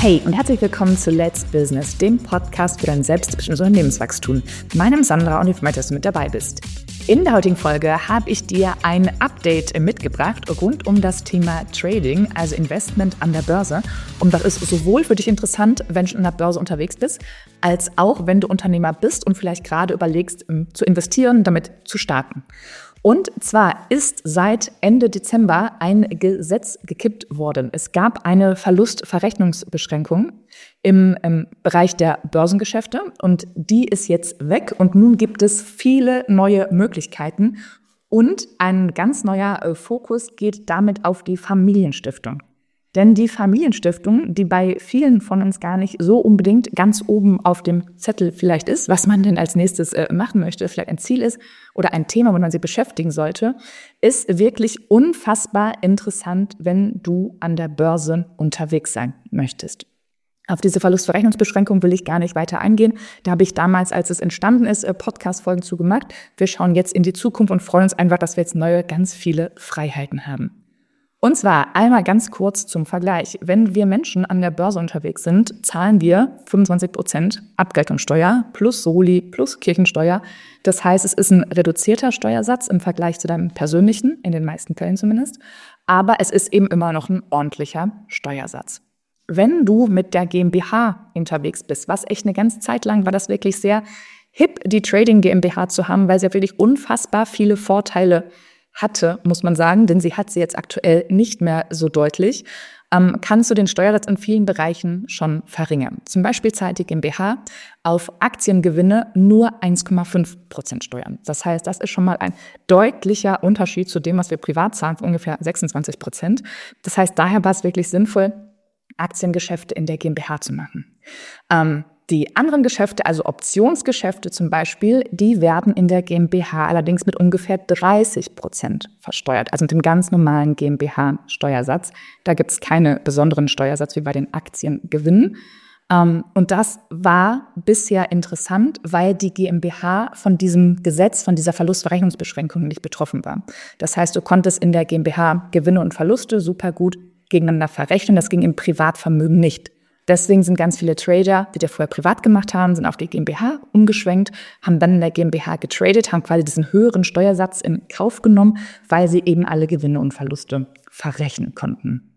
Hey und herzlich willkommen zu Let's Business, dem Podcast für dein selbstbestimmtes Unternehmenswachstum. Mein Name ist Sandra und ich freue mich, dass du mit dabei bist. In der heutigen Folge habe ich dir ein Update mitgebracht rund um das Thema Trading, also Investment an der Börse. Und das ist sowohl für dich interessant, wenn du an der Börse unterwegs bist, als auch, wenn du Unternehmer bist und vielleicht gerade überlegst, zu investieren, damit zu starten. Und zwar ist seit Ende Dezember ein Gesetz gekippt worden. Es gab eine Verlustverrechnungsbeschränkung im Bereich der Börsengeschäfte und die ist jetzt weg und nun gibt es viele neue Möglichkeiten und ein ganz neuer Fokus geht damit auf die Familienstiftung. Denn die Familienstiftung, die bei vielen von uns gar nicht so unbedingt ganz oben auf dem Zettel vielleicht ist, was man denn als nächstes machen möchte, vielleicht ein Ziel ist oder ein Thema, wo man sich beschäftigen sollte, ist wirklich unfassbar interessant, wenn du an der Börse unterwegs sein möchtest. Auf diese Verlustverrechnungsbeschränkung will ich gar nicht weiter eingehen. Da habe ich damals, als es entstanden ist, Podcast-Folgen zu gemacht. Wir schauen jetzt in die Zukunft und freuen uns einfach, dass wir jetzt neue, ganz viele Freiheiten haben. Und zwar einmal ganz kurz zum Vergleich. Wenn wir Menschen an der Börse unterwegs sind, zahlen wir 25% Abgeltungssteuer plus Soli plus Kirchensteuer. Das heißt, es ist ein reduzierter Steuersatz im Vergleich zu deinem persönlichen, in den meisten Fällen zumindest. Aber es ist eben immer noch ein ordentlicher Steuersatz. Wenn du mit der GmbH unterwegs bist, was echt eine ganze Zeit lang war das wirklich sehr hip, die Trading GmbH zu haben, weil sie ja wirklich unfassbar viele Vorteile hatte, muss man sagen, denn sie hat sie jetzt aktuell nicht mehr so deutlich, kannst du den Steuersatz in vielen Bereichen schon verringern. Zum Beispiel zahlt die GmbH auf Aktiengewinne nur 1,5% Steuern. Das heißt, das ist schon mal ein deutlicher Unterschied zu dem, was wir privat zahlen, von ungefähr 26%. Das heißt, daher war es wirklich sinnvoll, Aktiengeschäfte in der GmbH zu machen. Die anderen Geschäfte, also Optionsgeschäfte zum Beispiel, die werden in der GmbH allerdings mit ungefähr 30% versteuert, also mit dem ganz normalen GmbH-Steuersatz. Da gibt es keine besonderen Steuersatz wie bei den Aktiengewinnen. Und das war bisher interessant, weil die GmbH von diesem Gesetz, von dieser Verlustverrechnungsbeschränkung nicht betroffen war. Das heißt, du konntest in der GmbH Gewinne und Verluste super gut gegeneinander verrechnen. Das ging im Privatvermögen nicht. Deswegen sind ganz viele Trader, die das vorher privat gemacht haben, sind auf die GmbH umgeschwenkt, haben dann in der GmbH getradet, haben quasi diesen höheren Steuersatz in Kauf genommen, weil sie eben alle Gewinne und Verluste verrechnen konnten.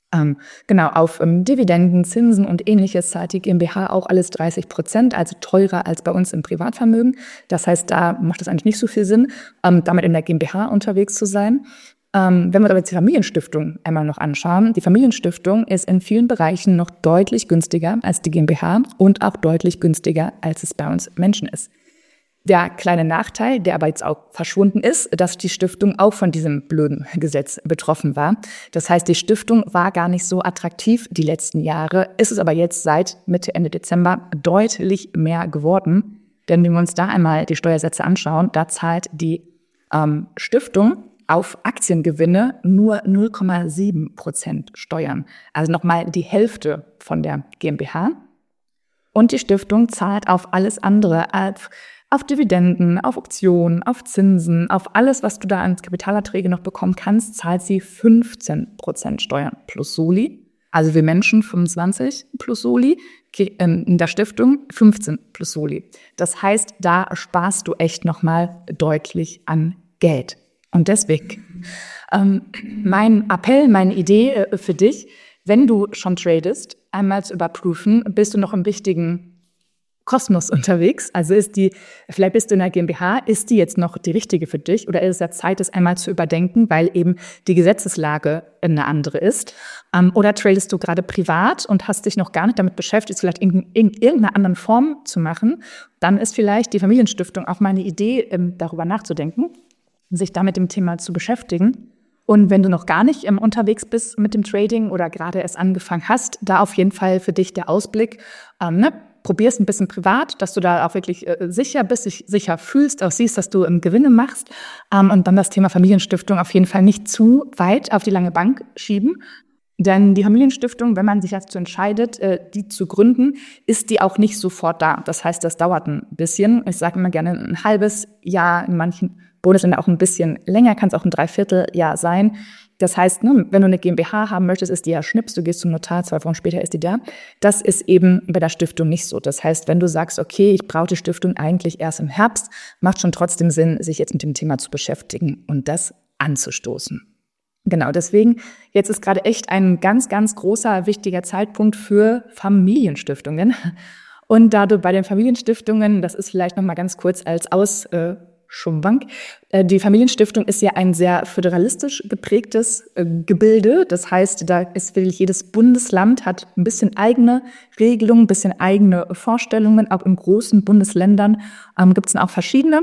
Auf Dividenden, Zinsen und ähnliches zahlt die GmbH auch alles 30%, also teurer als bei uns im Privatvermögen. Das heißt, da macht es eigentlich nicht so viel Sinn, damit in der GmbH unterwegs zu sein. Wenn wir aber jetzt die Familienstiftung einmal noch anschauen, die Familienstiftung ist in vielen Bereichen noch deutlich günstiger als die GmbH und auch deutlich günstiger, als es bei uns Menschen ist. Der kleine Nachteil, der aber jetzt auch verschwunden ist, dass die Stiftung auch von diesem blöden Gesetz betroffen war. Das heißt, die Stiftung war gar nicht so attraktiv die letzten Jahre, ist es aber jetzt seit Mitte, Ende Dezember deutlich mehr geworden. Denn wenn wir uns da einmal die Steuersätze anschauen, da zahlt die Stiftung auf Aktiengewinne nur 0,7% Steuern. Also nochmal die Hälfte von der GmbH. Und die Stiftung zahlt auf alles andere, auf Dividenden, auf Optionen, auf Zinsen, auf alles, was du da an Kapitalerträge noch bekommen kannst, zahlt sie 15% Steuern plus Soli. Also wir Menschen 25 plus Soli, in der Stiftung 15 plus Soli. Das heißt, da sparst du echt nochmal deutlich an Geld. Und deswegen mein Appell, meine Idee für dich, wenn du schon tradest, einmal zu überprüfen, bist du noch im richtigen Kosmos unterwegs? Also vielleicht bist du in der GmbH, ist die jetzt noch die richtige für dich oder ist es ja Zeit, es einmal zu überdenken, weil eben die Gesetzeslage eine andere ist? Oder tradest du gerade privat und hast dich noch gar nicht damit beschäftigt, vielleicht in irgendeiner anderen Form zu machen? Dann ist vielleicht die Familienstiftung auch mal eine Idee, darüber nachzudenken, sich da mit dem Thema zu beschäftigen. Und wenn du noch gar nicht unterwegs bist mit dem Trading oder gerade erst angefangen hast, da auf jeden Fall für dich der Ausblick, probier es ein bisschen privat, dass du da auch wirklich sicher bist, dich sicher fühlst, auch siehst, dass du Gewinne machst und dann das Thema Familienstiftung auf jeden Fall nicht zu weit auf die lange Bank schieben. Denn die Familienstiftung, wenn man sich dazu entscheidet, die zu gründen, ist die auch nicht sofort da. Das heißt, das dauert ein bisschen. Ich sage immer gerne ein halbes Jahr, in manchen Bundesländern auch ein bisschen länger, kann es auch ein Dreivierteljahr sein. Das heißt, ne, wenn du eine GmbH haben möchtest, ist die ja schnips, du gehst zum Notar, 2 Wochen später ist die da. Das ist eben bei der Stiftung nicht so. Das heißt, wenn du sagst, okay, ich brauche die Stiftung eigentlich erst im Herbst, macht schon trotzdem Sinn, sich jetzt mit dem Thema zu beschäftigen und das anzustoßen. Genau, deswegen, jetzt ist gerade echt ein ganz, ganz großer, wichtiger Zeitpunkt für Familienstiftungen. Und da du bei den Familienstiftungen, das ist vielleicht noch mal ganz kurz als Schumbank. Die Familienstiftung ist ja ein sehr föderalistisch geprägtes Gebilde. Das heißt, da ist wirklich jedes Bundesland hat ein bisschen eigene Regelungen, ein bisschen eigene Vorstellungen. Auch in großen Bundesländern gibt es dann auch verschiedene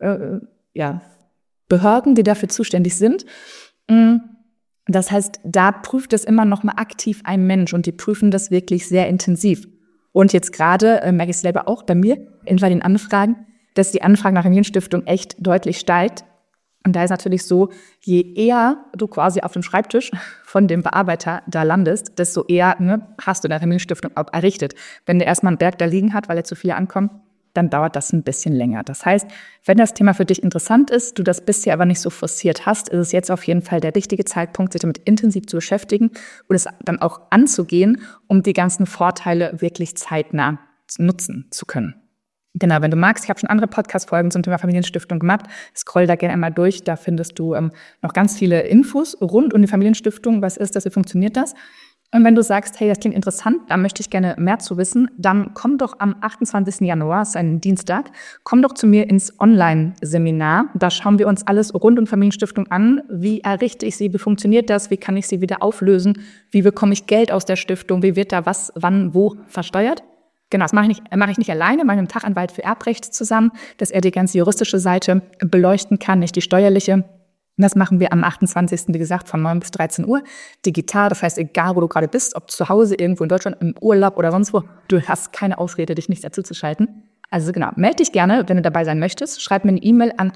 Behörden, die dafür zuständig sind. Das heißt, da prüft es immer noch mal aktiv ein Mensch und die prüfen das wirklich sehr intensiv. Und jetzt gerade merke ich es selber auch bei mir bei den Anfragen, dass die Anfrage nach Familienstiftung echt deutlich steigt. Und da ist natürlich so, je eher du quasi auf dem Schreibtisch von dem Bearbeiter da landest, desto eher hast du deine Familienstiftung auch errichtet. Wenn der erstmal einen Berg da liegen hat, weil er zu viele ankommen, dann dauert das ein bisschen länger. Das heißt, wenn das Thema für dich interessant ist, du das bisher aber nicht so forciert hast, ist es jetzt auf jeden Fall der richtige Zeitpunkt, sich damit intensiv zu beschäftigen und es dann auch anzugehen, um die ganzen Vorteile wirklich zeitnah nutzen zu können. Genau, wenn du magst, ich habe schon andere Podcast-Folgen zum Thema Familienstiftung gemacht. Scroll da gerne einmal durch, da findest du noch ganz viele Infos rund um die Familienstiftung. Was ist das, wie funktioniert das? Und wenn du sagst, hey, das klingt interessant, da möchte ich gerne mehr zu wissen, dann komm doch am 28. Januar, das ist ein Dienstag, komm doch zu mir ins Online-Seminar. Da schauen wir uns alles rund um Familienstiftung an. Wie errichte ich sie? Wie funktioniert das? Wie kann ich sie wieder auflösen? Wie bekomme ich Geld aus der Stiftung? Wie wird da was, wann, wo versteuert? Genau, das mache ich nicht alleine, mit einem Fachanwalt für Erbrecht zusammen, dass er die ganze juristische Seite beleuchten kann, nicht die steuerliche. Das machen wir am 28., wie gesagt, von 9 bis 13 Uhr, digital. Das heißt, egal wo du gerade bist, ob zu Hause, irgendwo in Deutschland, im Urlaub oder sonst wo, du hast keine Ausrede, dich nicht dazu zu schalten. Also genau, melde dich gerne, wenn du dabei sein möchtest. Schreib mir eine E-Mail an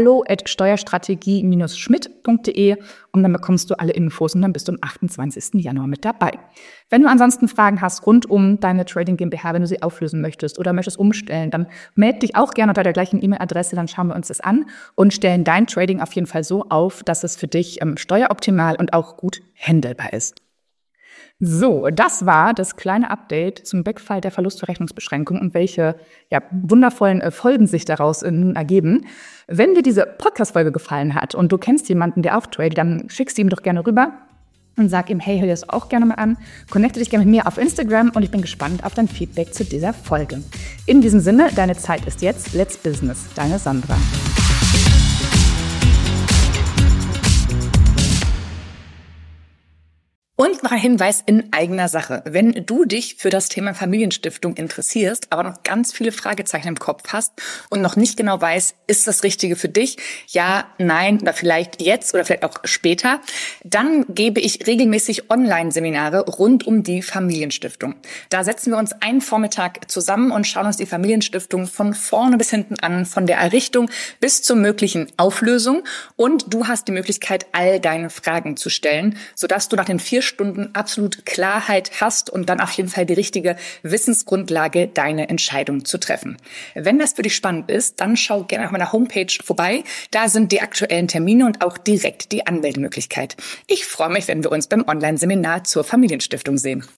hallo@steuerstrategie-schmidt.de und dann bekommst du alle Infos und dann bist du am 28. Januar mit dabei. Wenn du ansonsten Fragen hast rund um deine Trading GmbH, wenn du sie auflösen möchtest oder möchtest umstellen, dann melde dich auch gerne unter der gleichen E-Mail-Adresse, dann schauen wir uns das an und stellen dein Trading auf jeden Fall so auf, dass es für dich steueroptimal und auch gut handelbar ist. So, das war das kleine Update zum Wegfall der Verlustverrechnungsbeschränkung und welche wundervollen Folgen sich daraus nun ergeben. Wenn dir diese Podcast-Folge gefallen hat und du kennst jemanden, der auch tradet, dann schickst du ihm doch gerne rüber und sag ihm, hey, hör dir das auch gerne mal an. Connecte dich gerne mit mir auf Instagram und ich bin gespannt auf dein Feedback zu dieser Folge. In diesem Sinne, deine Zeit ist jetzt. Let's Business. Deine Sandra. Und noch ein Hinweis in eigener Sache. Wenn du dich für das Thema Familienstiftung interessierst, aber noch ganz viele Fragezeichen im Kopf hast und noch nicht genau weißt, ist das Richtige für dich? Ja, nein oder vielleicht jetzt oder vielleicht auch später. Dann gebe ich regelmäßig Online-Seminare rund um die Familienstiftung. Da setzen wir uns einen Vormittag zusammen und schauen uns die Familienstiftung von vorne bis hinten an, von der Errichtung bis zur möglichen Auflösung. Und du hast die Möglichkeit, all deine Fragen zu stellen, sodass du nach den 4 Stunden absolut Klarheit hast und dann auf jeden Fall die richtige Wissensgrundlage, deine Entscheidung zu treffen. Wenn das für dich spannend ist, dann schau gerne auf meiner Homepage vorbei. Da sind die aktuellen Termine und auch direkt die Anmeldemöglichkeit. Ich freue mich, wenn wir uns beim Online-Seminar zur Familienstiftung sehen.